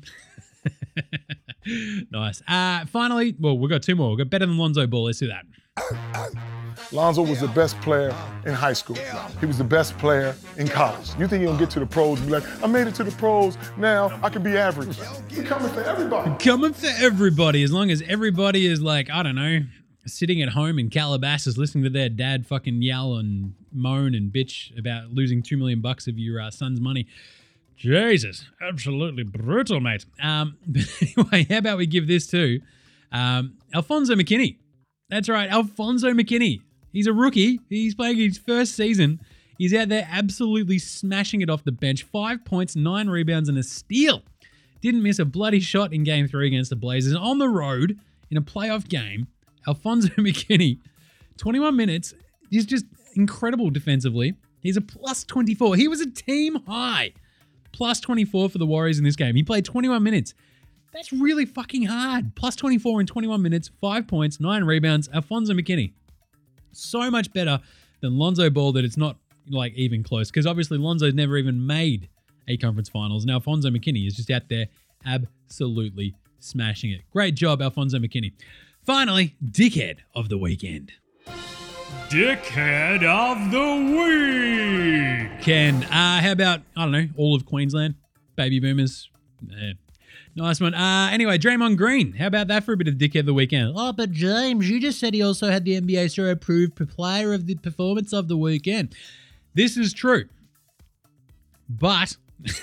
S2: Nice. Finally, well, we've got 2 more. We've got better than Lonzo Ball. Let's do that.
S10: Lonzo was the best player in high school. He was the best player in college. You think he'll get to the pros and be like, I made it to the pros, now I can be average. We're coming for everybody.
S2: Coming for everybody. As long as everybody is like, I don't know, sitting at home in Calabasas listening to their dad fucking yell and moan and bitch about losing $2 million of your son's money. Jesus, absolutely brutal, mate. But anyway, how about we give this to Alfonzo McKinnie. That's right, Alfonzo McKinnie. He's a rookie. He's playing his first season. He's out there absolutely smashing it off the bench. 5 points, 9 rebounds, and a steal. Didn't miss a bloody shot in Game 3 against the Blazers. On the road, in a playoff game, Alfonzo McKinnie, 21 minutes. He's just incredible defensively. He's a plus 24. He was a team high. Plus 24 for the Warriors in this game. He played 21 minutes. That's really fucking hard. Plus 24 in 21 minutes, 5 points, 9 rebounds. Alfonzo McKinnie. So much better than Lonzo Ball that it's not like even close. Because obviously Lonzo's never even made a conference finals. And Alfonzo McKinnie is just out there absolutely smashing it. Great job, Alfonzo McKinnie. Finally, dickhead of the weekend.
S9: Dickhead of the week.
S2: Ken, how about, I don't know, all of Queensland? Baby boomers? Nice one. Anyway, Draymond Green. How about that for a bit of dickhead of the weekend? Oh, but James, you just said he also had the NBA Star approved player of the performance of the weekend. This is true. But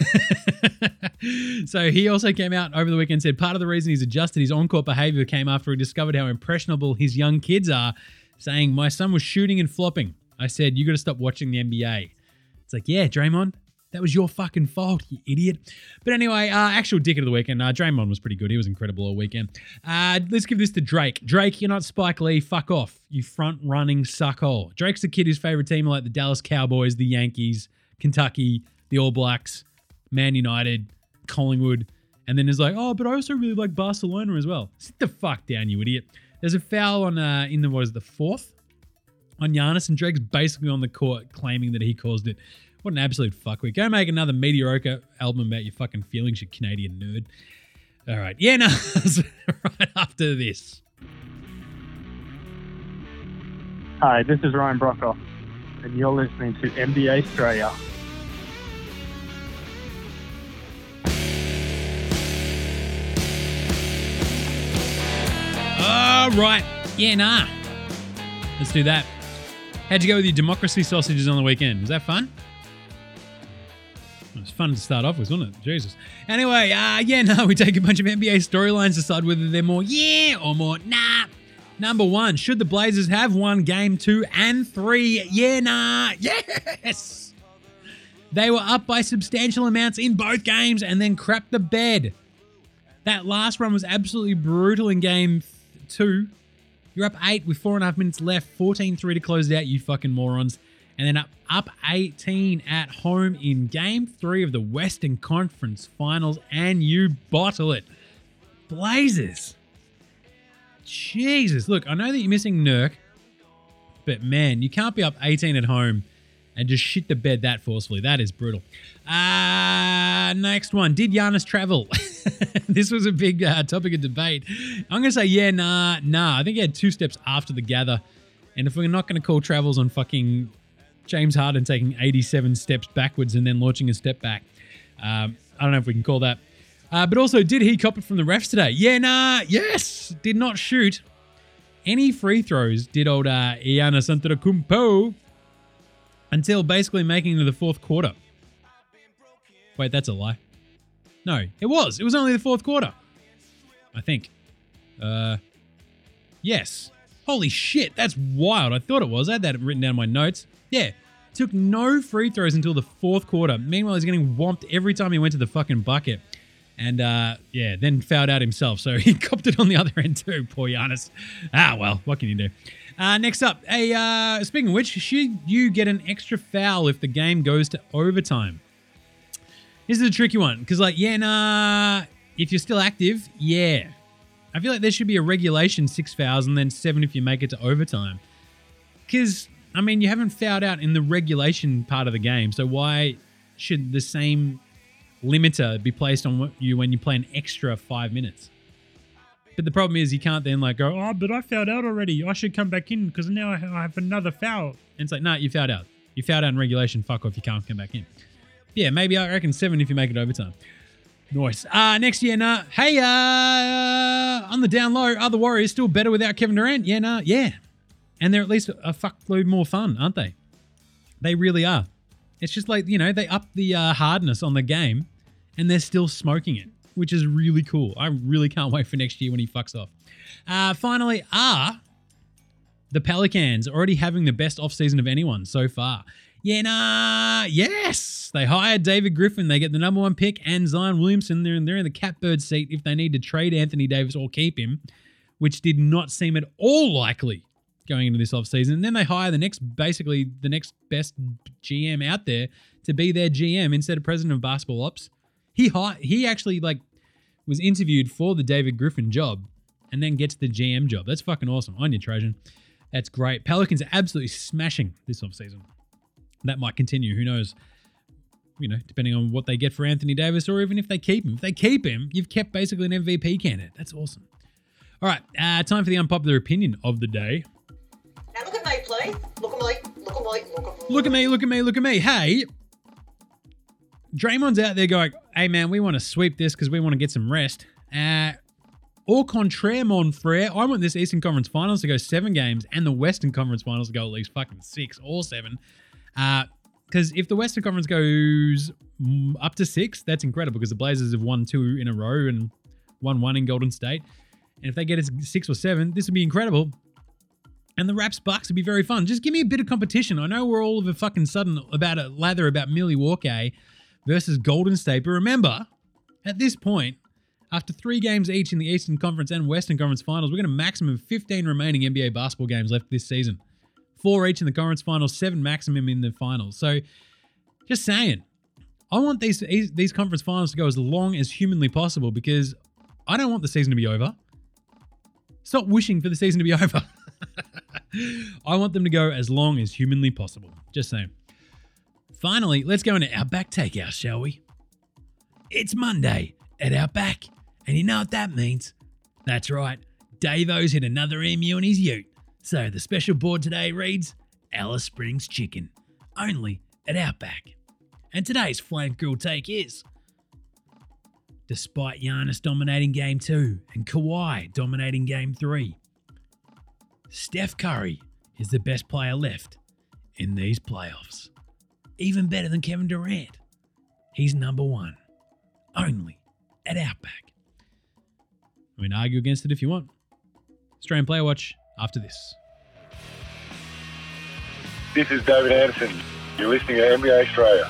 S2: so he also came out over the weekend and said part of the reason he's adjusted his on-court behavior came after he discovered how impressionable his young kids are, saying, my son was shooting and flopping. I said, you got to stop watching the NBA. It's like, yeah, Draymond, that was your fucking fault, you idiot. But anyway, actual dickhead of the weekend. Draymond was pretty good. He was incredible all weekend. Let's give this to Drake. Drake, you're not Spike Lee. Fuck off, you front-running suckhole. Drake's the kid whose favorite team are like the Dallas Cowboys, the Yankees, Kentucky, the All Blacks, Man United, Collingwood. And then he's like, oh, but I also really like Barcelona as well. Sit the fuck down, you idiot. There's a foul on in the, what is it, the 4th? On Giannis, and Drake's basically on the court claiming that he caused it. What an absolute fuckwit. Go make another mediocre album about your fucking feelings, you Canadian nerd. All right. Yeah, no, right after this.
S11: Hi, this is Ryan Brockhoff, and you're listening to NBA Australia.
S2: All right. Yeah, nah. Let's do that. How'd you go with your democracy sausages on the weekend? Was that fun? It was fun to start off with, wasn't it? Jesus. Anyway, we take a bunch of NBA storylines, decide whether they're more yeah or more nah. Number 1, should the Blazers have won game 2 and 3? Yeah, nah. Yes! They were up by substantial amounts in both games and then crapped the bed. That last run was absolutely brutal in game 2. You're up 8 with 4.5 minutes left, 14-3 to close it out, you fucking morons. and then up 18 at home in Game 3 of the Western Conference Finals, and you bottle it. Blazers. Jesus. Look, I know that you're missing Nurk, but man, you can't be up 18 at home and just shit the bed that forcefully. That is brutal. Next one. Did Giannis travel? This was a big topic of debate. I'm going to say yeah, nah. I think he had 2 steps after the gather. And if we're not going to call travels on fucking James Harden taking 87 steps backwards and then launching a step back, I don't know if we can call that. But also, did he cop it from the refs today? Yeah, nah, yes. Did not shoot any free throws, did old Giannis Antetokounmpo, until basically making it to the fourth quarter. Wait, that's a lie. No, it was. It was only the fourth quarter, I think. Yes. Holy shit, that's wild. I thought it was. I had that written down in my notes. Yeah. Took no free throws until the fourth quarter. Meanwhile, he's getting whomped every time he went to the fucking bucket. And, then fouled out himself. So he copped it on the other end too, poor Giannis. Well, what can you do? Next up, speaking of which, should you get an extra foul if the game goes to overtime? This is a tricky one, because if you're still active, yeah. I feel like there should be a regulation 6 fouls and then 7 if you make it to overtime. Because, you haven't fouled out in the regulation part of the game, so why should the same limiter be placed on you when you play an extra 5 minutes? But the problem is you can't then go, oh, but I fouled out already. I should come back in because now I have another foul. And it's like, no, you fouled out. You fouled out in regulation. Fuck off. You can't come back in. Yeah, maybe I reckon 7 if you make it overtime. Nice. Next year, nah. Hey, on the down low, are the Warriors still better without Kevin Durant? Yeah, nah. Yeah. And they're at least a fuckload more fun, aren't they? They really are. It's just like, they up the hardness on the game and they're still smoking it, which is really cool. I really can't wait for next year when he fucks off. Finally, are the Pelicans already having the best offseason of anyone so far? Yeah, nah. Yes. They hired David Griffin. They get the number 1 pick and Zion Williamson. They're in the catbird seat if they need to trade Anthony Davis or keep him, which did not seem at all likely going into this offseason. And then they hire the next best GM out there to be their GM instead of president of basketball ops. He actually was interviewed for the David Griffin job and then gets the GM job. That's fucking awesome. On you, Trajan. That's great. Pelicans are absolutely smashing this offseason. That might continue. Who knows? Depending on what they get for Anthony Davis or even if they keep him. If they keep him, you've kept basically an MVP candidate. That's awesome. All right. Time for the unpopular opinion of the day.
S12: Now look at me, please. Look at me. Look at me.
S2: Look at me. Look at me. Look at me. Hey, Draymond's out there going, hey, man, we want to sweep this because we want to get some rest. Au contraire, mon frere, I want this Eastern Conference Finals to go 7 games and the Western Conference Finals to go at least fucking 6 or 7. Because if the Western Conference goes up to 6, that's incredible because the Blazers have won 2 in a row and won 1 in Golden State. And if they get it to 6 or 7, this would be incredible. And the Raps Bucks would be very fun. Just give me a bit of competition. I know we're all of a fucking sudden about Milwaukee versus Golden State. But remember, at this point, after 3 games each in the Eastern Conference and Western Conference Finals, we're going to maximum 15 remaining NBA basketball games left this season. 4 each in the conference finals, 7 maximum in the finals. So, just saying, I want these conference finals to go as long as humanly possible because I don't want the season to be over. Stop wishing for the season to be over. I want them to go as long as humanly possible. Just saying. Finally, let's go into Outback Takeout, shall we? It's Monday at Outback, and you know what that means. That's right, Davo's hit another emu in his ute. So the special board today reads Alice Springs Chicken, only at Outback. And today's flame grilled take is, despite Giannis dominating Game 2 and Kawhi dominating Game 3, Steph Curry is the best player left in these playoffs. Even better than Kevin Durant. He's number 1, only at Outback. Argue against it if you want. Australian Player Watch after this.
S13: This is David Anderson. You're listening to NBA Australia.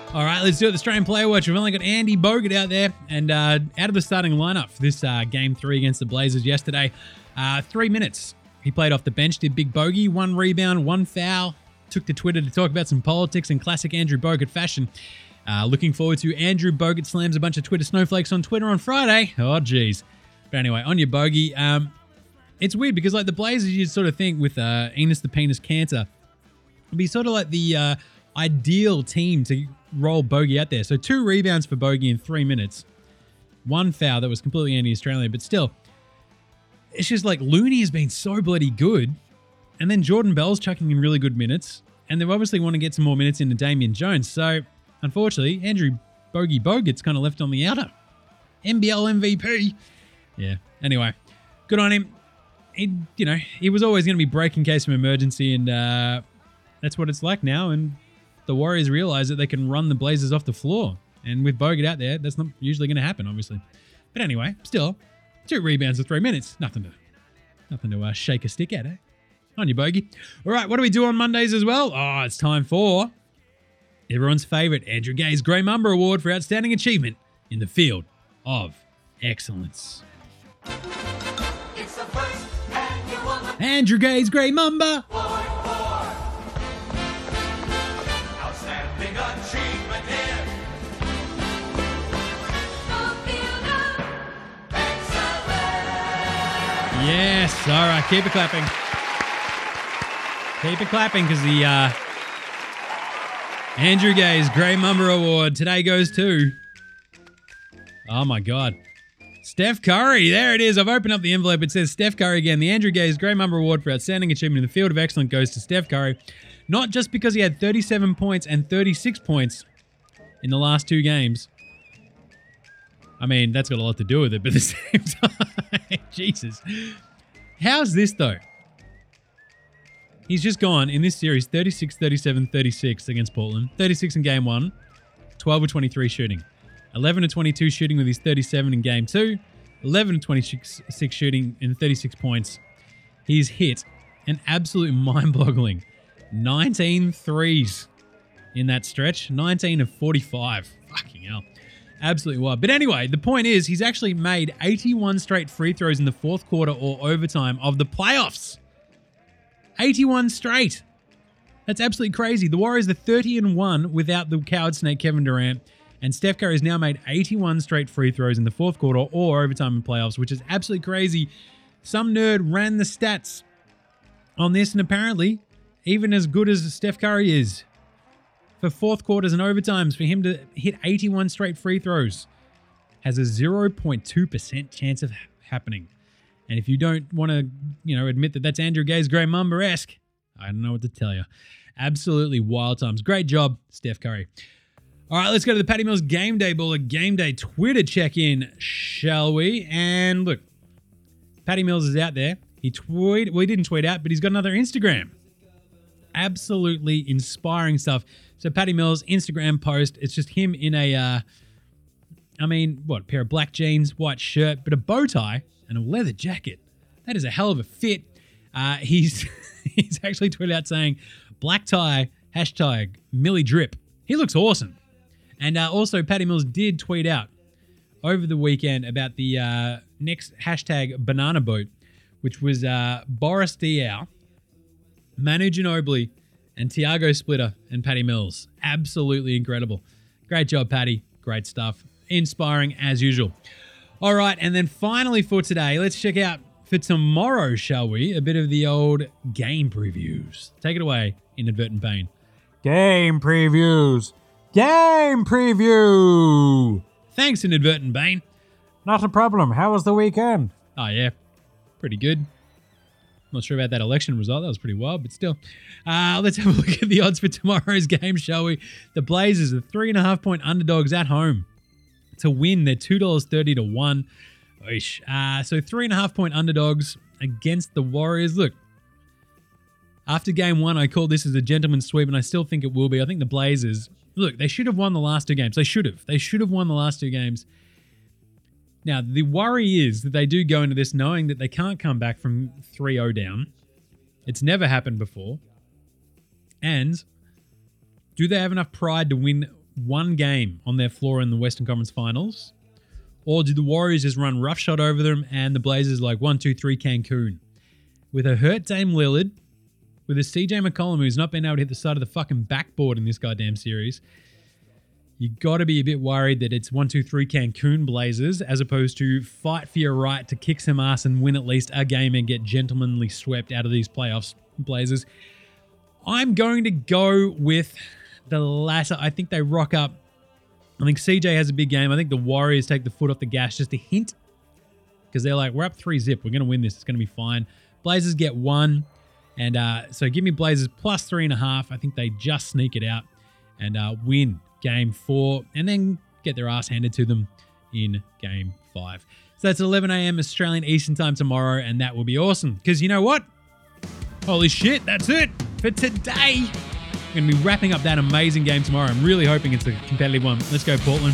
S2: All right, let's do it. The Australian Player Watch. We've only got Andy Bogut out there and out of the starting lineup for this Game 3 against the Blazers yesterday. 3 minutes. He played off the bench, did big bogey, 1 rebound, 1 foul. Took to Twitter to talk about some politics in classic Andrew Bogut fashion. Looking forward to Andrew Bogut slams a bunch of Twitter snowflakes on Twitter on Friday. Oh, geez. But anyway, on your bogey, it's weird because like the Blazers, you'd sort of think with Enos the Penis Cantor, it'd be sort of like the ideal team to roll bogey out there. So 2 rebounds for bogey in 3 minutes. 1 foul that was completely anti-Australian, but still, it's just like Looney has been so bloody good. And then Jordan Bell's chucking in really good minutes. And they obviously want to get some more minutes into Damian Jones. So, unfortunately, Andrew Bogey Bogut's kind of left on the outer. NBL MVP. Yeah. Anyway, good on him. He was always going to be break in case of emergency. And that's what it's like now. And the Warriors realize that they can run the Blazers off the floor. And with Bogut out there, that's not usually going to happen, obviously. But anyway, still, 2 rebounds in 3 minutes. Nothing to shake a stick at, eh? On your bogey. All right, what do we do on Mondays as well? Oh, it's time for everyone's favorite Andrew Gay's Grey Mamba Award for Outstanding Achievement in the Field of Excellence.
S14: It's the first annual
S2: Andrew Gay's Grey Mamba.
S14: Outstanding Achievement in the Field of Excellence.
S2: Yes, all right, keep it clapping. Keep it clapping because the Andrew Gay's Grey Mamba Award today goes to, oh my God, Steph Curry. There it is. I've opened up the envelope. It says Steph Curry again. The Andrew Gay's Grey Mamba Award for Outstanding Achievement in the Field of Excellence goes to Steph Curry. Not just because he had 37 points and 36 points in the last 2 games. I mean, that's got a lot to do with it, but at the same time, Jesus. How's this though? He's just gone in this series 36, 37, 36 against Portland. 36 in game 1, 12 of 23 shooting. 11 of 22 shooting with his 37 in game 2. 11 of 26 shooting in 36 points. He's hit an absolute mind-boggling 19 threes in that stretch. 19 of 45. Fucking hell. Absolutely wild. But anyway, the point is he's actually made 81 straight free throws in the 4th quarter or overtime of the playoffs. 81 straight. That's absolutely crazy. The Warriors are 30-1 without the coward snake Kevin Durant, and Steph Curry has now made 81 straight free throws in the 4th quarter or overtime in playoffs, which is absolutely crazy. Some nerd ran the stats on this, and apparently, even as good as Steph Curry is, for 4th quarters and overtimes, for him to hit 81 straight free throws has a 0.2% chance of happening. And if you don't want to, admit that that's Andrew Gay's Grey Mamba-esque, I don't know what to tell you. Absolutely wild times. Great job, Steph Curry. All right, let's go to the Patty Mills Game Day Baller Game Day Twitter check-in, shall we? And look, Patty Mills is out there. He didn't tweet out, but he's got another Instagram. Absolutely inspiring stuff. So Patty Mills Instagram post, it's just him in a, pair of black jeans, white shirt, but a bow tie and a leather jacket. That is a hell of a fit. He's actually tweeted out saying, black tie, hashtag Millie Drip. He looks awesome. And also, Patty Mills did tweet out over the weekend about the next hashtag banana boat, which was Boris Diaw, Manu Ginobili, and Tiago Splitter and Patty Mills. Absolutely incredible. Great job, Patty. Great stuff. Inspiring as usual. All right, and then finally for today, let's check out for tomorrow, shall we? A bit of the old game previews. Take it away, Inadvertent Bane. Game previews. Game preview. Thanks, Inadvertent Bane. Not a problem. How was the weekend? Oh, yeah. Pretty good. Not sure about that election result. That was pretty wild, but still. Let's have a look at the odds for tomorrow's game, shall we? The Blazers are 3.5-point underdogs at home. To win, they're $2.30 to 1. So 3.5-point underdogs against the Warriors. Look, after game 1, I called this as a gentleman's sweep, and I still think it will be. I think the Blazers, look, they should have won the last 2 games. They should have won the last 2 games. Now, the worry is that they do go into this knowing that they can't come back from 3-0 down. It's never happened before. And do they have enough pride to win one game on their floor in the Western Conference Finals? Or do the Warriors just run roughshod over them and the Blazers like 1-2-3 Cancun? With a hurt Dame Lillard, with a CJ McCollum who's not been able to hit the side of the fucking backboard in this goddamn series, you got to be a bit worried that it's 1-2-3 Cancun Blazers as opposed to fight for your right to kick some ass and win at least a game and get gentlemanly swept out of these playoffs Blazers. I'm going to go with the latter. I think they rock up. I think CJ has a big game. I think the Warriors take the foot off the gas just a hint because they're like, we're up 3-0. We're going to win this. It's going to be fine. Blazers get 1. And so give me Blazers plus 3.5. I think they just sneak it out and win game 4 and then get their ass handed to them in game 5. So that's 11 a.m. Australian Eastern Time tomorrow, and that will be awesome. Because you know what? Holy shit, that's it for today. We're going to be wrapping up that amazing game tomorrow. I'm really hoping it's a competitive one. Let's go, Portland.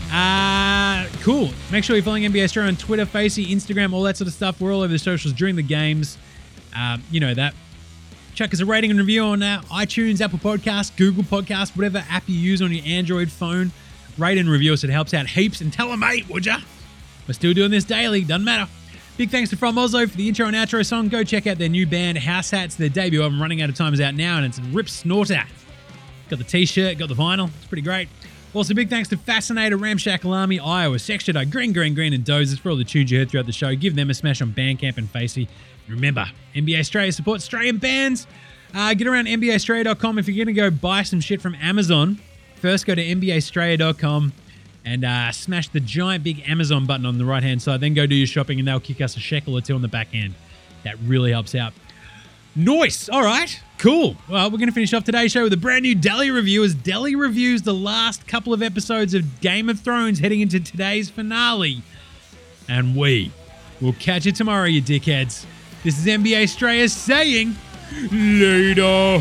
S2: Cool. Make sure you're following NBA Australia on Twitter, Facey, Instagram, all that sort of stuff. We're all over the socials during the games. You know that. Chuck us a rating and review on iTunes, Apple Podcasts, Google Podcasts, whatever app you use on your Android phone. Rate and review us. It helps out heaps. And tell a mate, would ya? We're still doing this daily. Doesn't matter. Big thanks to From Oslo for the intro and outro song. Go check out their new band, House Hats. Their debut album, Running Out of Time, is out now, and it's Rip Snorter. Got the t-shirt, got the vinyl. It's pretty great. Also, big thanks to Fascinator, Ramshackle Army, Iowa, Sex Shadow, Green, and Dozers for all the tunes you heard throughout the show. Give them a smash on Bandcamp and Facey. Remember, NBA Australia supports Australian bands. Get around NBAaustralia.com. If you're going to go buy some shit from Amazon, first go to NBAaustralia.com and smash the giant big Amazon button on the right-hand side. Then go do your shopping and they'll kick us a shekel or two on the back end. That really helps out. Nice. All right. Cool. Well, we're going to finish off today's show with a brand new Deli review as Deli reviews the last couple of episodes of Game of Thrones heading into today's finale. And we will catch you tomorrow, you dickheads. This is NBA Australia saying, later,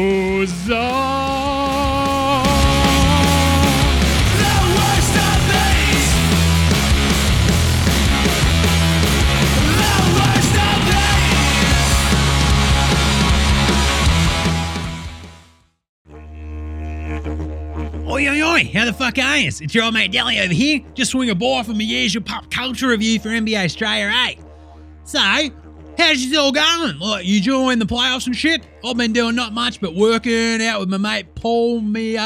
S2: Huzzah! Oi, oi, oi, how the fuck are you? It's your old mate Deli over here. Just swing a by for my usual pop culture review for NBA Australia, eh? So, how's it all going? Like, you enjoying the playoffs and shit? I've been doing not much but working out with my mate Paul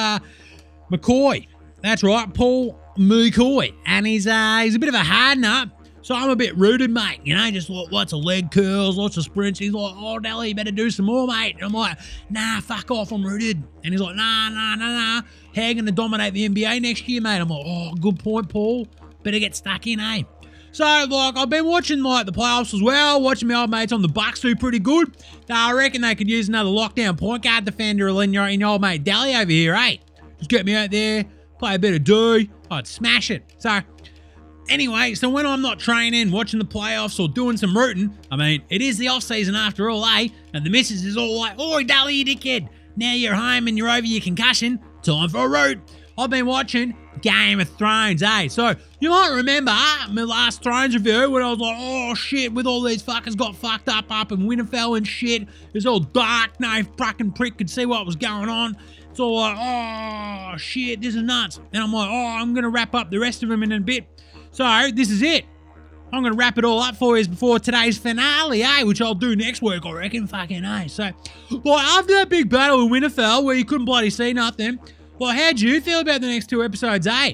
S2: McCoy. That's right, Paul McCoy. And he's a bit of a hard nut. So I'm a bit rooted, mate. You know, just lots of leg curls, lots of sprints. He's like, oh, Deli, you better do some more, mate. And I'm like, nah, fuck off, I'm rooted. And he's like, nah. How you going to dominate the NBA next year, mate? I'm like, oh, good point, Paul. Better get stuck in, eh? So, like, I've been watching, like, the playoffs as well, watching my old mates on the Bucks do pretty good. I reckon they could use another lockdown point guard defender in your old mate Deli over here, eh? Just get me out there, play a bit of D, I'd smash it. So, anyway, so when I'm not training, watching the playoffs, or doing some rooting, I mean, it is the off-season after all, eh? And the missus is all like, oi, Deli, you dickhead. Now you're home and you're over your concussion. Time for a root. I've been watching Game of Thrones, eh? So, you might remember my last Thrones review when I was like, oh, shit, with all these fuckers got fucked up in Winterfell and shit. It was all dark. No fucking prick could see what was going on. It's all like, oh, shit, this is nuts. And I'm like, oh, I'm going to wrap up the rest of them in a bit. So, this is it. I'm going to wrap it all up for you before today's finale, eh? Which I'll do next week, I reckon. Fucking, eh? So, like, after that big battle in Winterfell where you couldn't bloody see nothing, well, how'd you feel about the next 2 episodes, eh?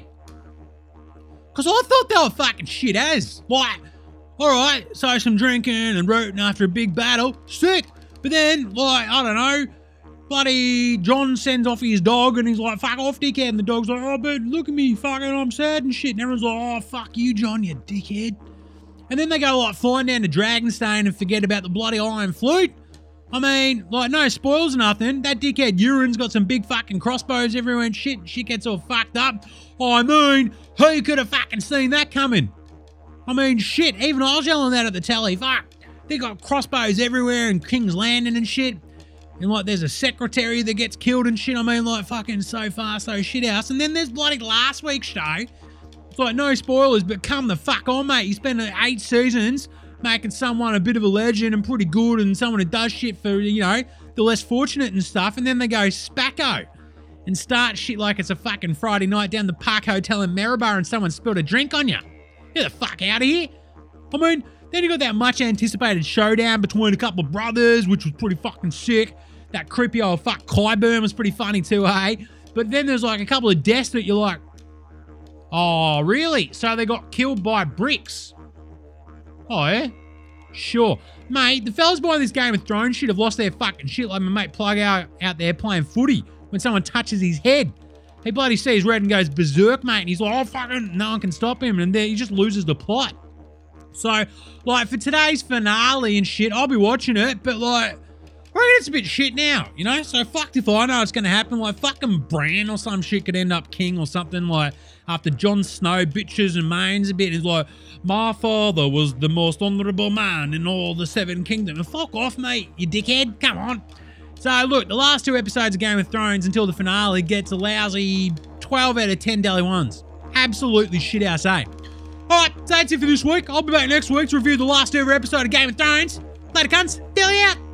S2: Because I thought they were fucking shit as. Like, alright, so some drinking and rooting after a big battle. Sick. But then, like, I don't know, bloody John sends off his dog and he's like, fuck off, dickhead. And the dog's like, oh, but look at me, fucking, I'm sad and shit. And everyone's like, oh, fuck you, John, you dickhead. And then they go, like, flying down to Dragonstone and forget about the bloody Iron Flute. I mean, like, no spoils or nothing. That dickhead Euron's got some big fucking crossbows everywhere and shit. Shit gets all fucked up. I mean, who could have fucking seen that coming? I mean, shit, even I was yelling that at the telly. Fuck. They got crossbows everywhere in King's Landing and shit. And, like, there's a secretary that gets killed and shit. I mean, like, fucking so far, so shit house. And then there's bloody last week's show. It's like, no spoilers, but come the fuck on, mate. You spend 8 seasons making someone a bit of a legend and pretty good and someone who does shit for, you know, the less fortunate and stuff. And then they go spacko. and start shit like it's a fucking Friday night down the Park Hotel in Maryborough and someone spilled a drink on you. Get the fuck out of here. I mean, then you got that much anticipated showdown between a couple of brothers, which was pretty fucking sick. That creepy old fuck Qyburn was pretty funny too, hey? But then there's like a couple of deaths that you're like, oh, really? So they got killed by bricks? Oh, yeah? Sure. Mate, the fellas behind this Game of Thrones shit have lost their fucking shit like my mate Plug out there playing footy when someone touches his head. He bloody sees red and goes berserk, mate, and he's like, oh, fucking, no one can stop him, and then he just loses the plot. So, like, for today's finale and shit, I'll be watching it, but, like, I reckon it's a bit shit now, you know? So, fucked if I know it's going to happen. Like, fucking Bran or some shit could end up king or something, like, after Jon Snow bitches and moans a bit. He's like, my father was the most honourable man in all the Seven Kingdoms. And fuck off, mate, you dickhead. Come on. So, look, the last 2 episodes of Game of Thrones until the finale gets a lousy 12 out of 10 Deli ones. Absolutely shit house, eh? Alright, so that's it for this week. I'll be back next week to review the last ever episode of Game of Thrones. Later, cunts. Deli out.